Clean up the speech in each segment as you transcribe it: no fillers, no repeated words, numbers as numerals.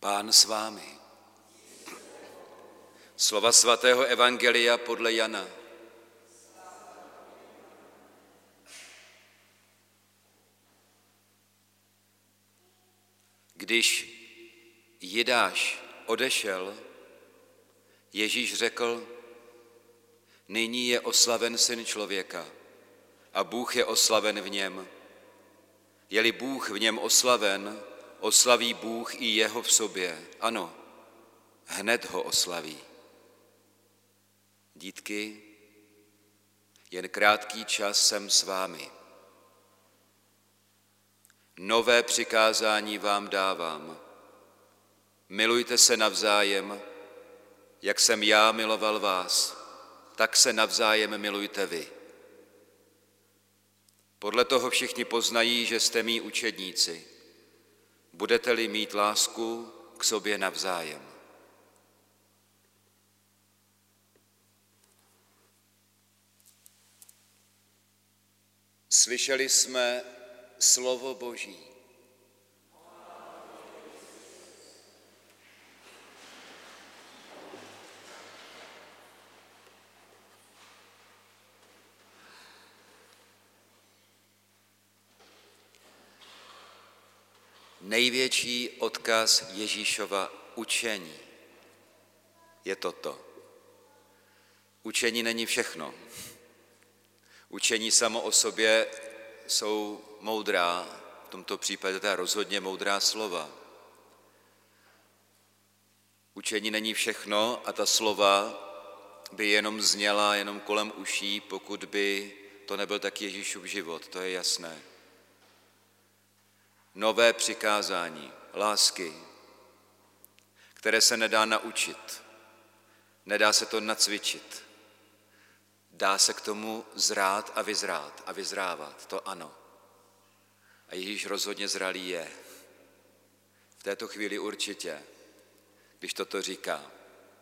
Pán s vámi. Slova svatého evangelia podle Jana. Když Jidáš odešel, Ježíš řekl: nyní je oslaven Syn člověka a Bůh je oslaven v něm. Je-li Bůh v něm oslaven, oslaví Bůh i jeho v sobě. Ano, hned ho oslaví. Dítky, jen krátký čas jsem s vámi. Nové přikázání vám dávám. Milujte se navzájem, jak jsem já miloval vás, tak se navzájem milujte vy. Podle toho všichni poznají, že jste mí učedníci. Budete-li mít lásku k sobě navzájem. Slyšeli jsme slovo Boží. Největší odkaz Ježíšova učení je toto. Učení není všechno. Učení samo o sobě jsou moudrá, v tomto případě teda rozhodně moudrá slova. Učení není všechno a ta slova by jenom zněla jenom kolem uší, pokud by to nebyl tak Ježíšův život, to je jasné. Nové přikázání, lásky, které se nedá naučit, nedá se to nacvičit, dá se k tomu zrát a vyzrát a vyzrávat, to ano. A Ježíš rozhodně zralý je. V této chvíli určitě, když toto říká.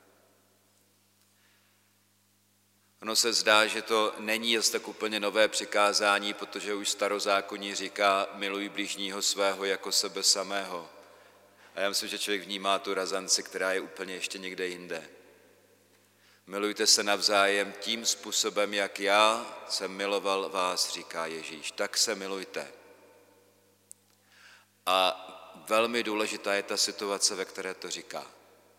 Ono se zdá, že to není jen tak úplně nové přikázání, protože už starozákonní říká: miluj bližního svého jako sebe samého. A já myslím, že člověk vnímá tu razanci, která je úplně ještě někde jinde. Milujte se navzájem tím způsobem, jak já jsem miloval vás, říká Ježíš. Tak se milujte. A velmi důležitá je ta situace, ve které to říká.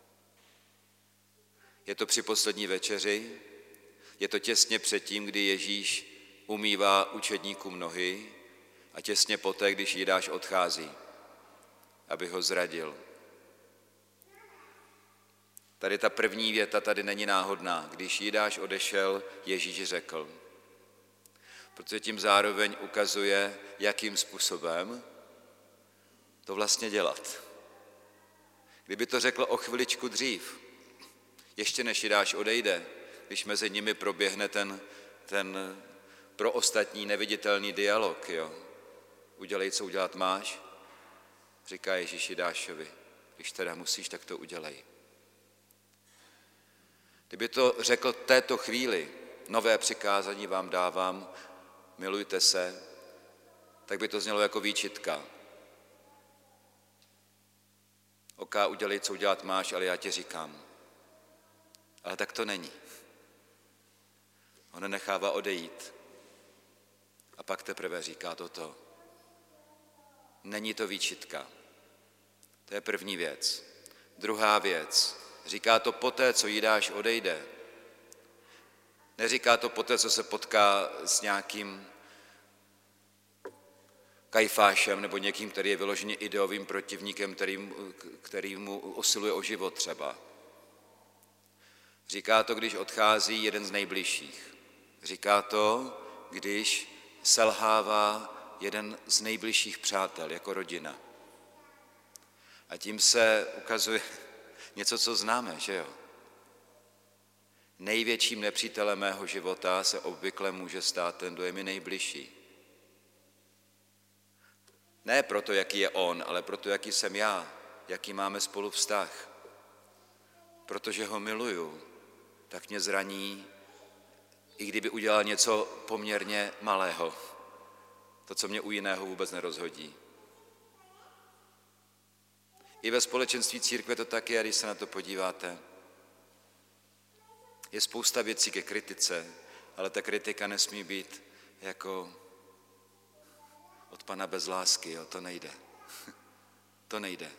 Je to při poslední večeři, je to těsně předtím, kdy Ježíš umývá učedníkům nohy a těsně poté, když Jidáš odchází, aby ho zradil. Tady ta první věta tady není náhodná. Když Jidáš odešel, Ježíš řekl. Protože tím zároveň ukazuje, jakým způsobem to vlastně dělat. Kdyby to řekl o chviličku dřív, ještě než Jidáš odejde, když mezi nimi proběhne ten pro ostatní neviditelný dialog, jo. Udělej, co udělat máš, říká Ježíš Jidášovi. Když teda musíš, tak to udělej. Kdyby to řekl této chvíli, nové přikázání vám dávám, milujte se, tak by to znělo jako výčitka. Oká, udělej, co udělat máš, ale já ti říkám. Ale tak to není. On nechává odejít a pak teprve říká toto. Není to výčitka. To je první věc. Druhá věc. Říká to poté, co Jidáš odejde. Neříká to poté, co se potká s nějakým Kajfášem nebo někým, který je vyloženě ideovým protivníkem, který mu usiluje o život třeba. Říká to, když odchází jeden z nejbližších. Říká to, když selhává jeden z nejbližších přátel, jako rodina. A tím se ukazuje něco, co známe, že jo? Největším nepřítelem mého života se obvykle může stát ten, kdo je mi nejbližší. Ne proto, jaký je on, ale proto, jaký jsem já, jaký máme spolu vztah. Protože ho miluju, tak mě zraní, i kdyby udělal něco poměrně malého. To, co mě u jiného vůbec nerozhodí. I ve společenství církve to tak je, když se na to podíváte. Je spousta věcí ke kritice, ale ta kritika nesmí být jako od Pana bez lásky, jo, to nejde. To nejde.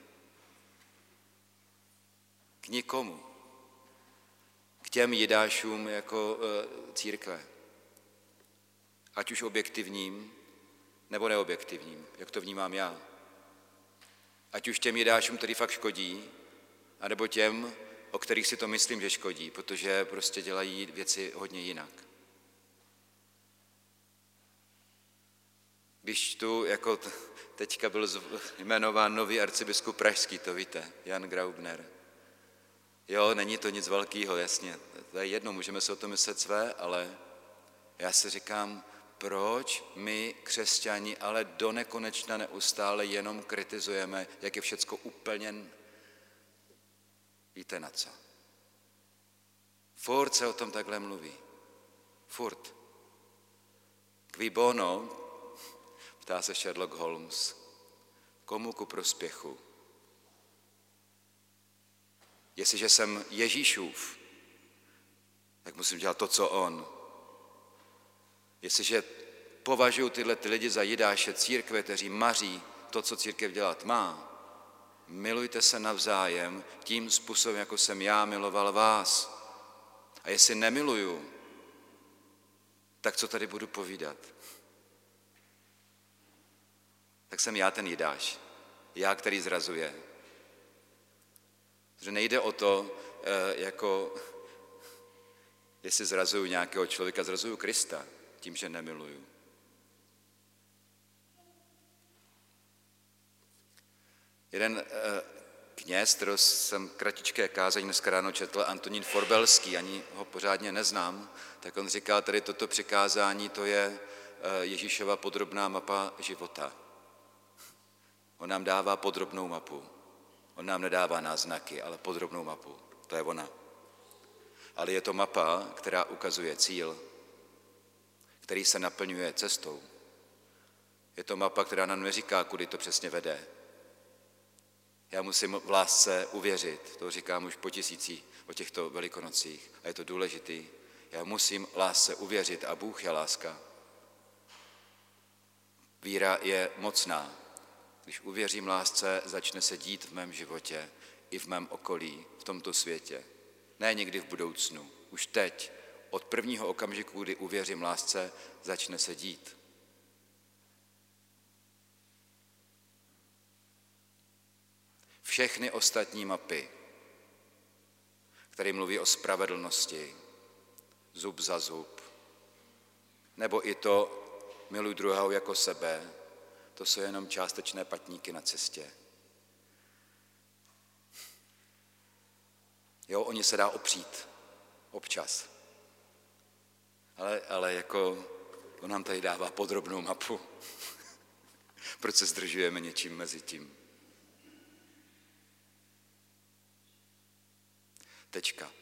K nikomu. K těm Jidášům jako církve. Ať už objektivním, nebo neobjektivním, jak to vnímám já. Ať už těm Jidášům, který fakt škodí, anebo těm, o kterých si to myslím, že škodí, protože prostě dělají věci hodně jinak. Když tu, jako teďka byl jmenován nový arcibiskup pražský, to víte, Jan Graubner. Jo, není to nic velkého, jasně, to je jedno, můžeme si o tom myslet své, ale já si říkám, proč my, křesťani, ale do nekonečna neustále jenom kritizujeme, jak je všecko úplně, víte na co. Furt se o tom takhle mluví. Furt. Qui bono, ptá se Sherlock Holmes, komu ku prospěchu? Jestliže jsem Ježíšův, tak musím dělat to, co on. Jestliže považuji tyhle lidi za Jidáše církve, kteří maří to, co církev dělat má, milujte se navzájem tím způsobem, jako jsem já miloval vás. A jestli nemiluju, tak co tady budu povídat? Tak jsem já ten Jidáš, já, který zrazuje. Protože nejde o to, jako jestli zrazuju nějakého člověka, zrazuju Krista tím, že nemiluju. Jeden kněz, kterého jsem kratičké kázání dneska ráno četl, Antonín Forbelský, ani ho pořádně neznám, tak on říkal, tady toto přikázání, to je Ježíšova podrobná mapa života. On nám dává podrobnou mapu. On nám nedává náznaky, ale podrobnou mapu. To je ona. Ale je to mapa, která ukazuje cíl, který se naplňuje cestou. Je to mapa, která nám neříká, kudy to přesně vede. Já musím v lásce uvěřit, to říkám už po tisících o těchto velikonocích a je to důležitý. Já musím lásce uvěřit a Bůh je láska. Víra je mocná. Když uvěřím lásce, začne se dít v mém životě i v mém okolí, v tomto světě. Ne někdy v budoucnu, už teď, od prvního okamžiku, kdy uvěřím lásce, začne se dít. Všechny ostatní mapy, které mluví o spravedlnosti, zub za zub, nebo i to miluj druhého jako sebe, to jsou jenom částečné patníky na cestě. Jo, oni se dá opřít občas. Ale jako on nám tady dává podrobnou mapu. Proč se zdržujeme něčím mezi tím? Tečka.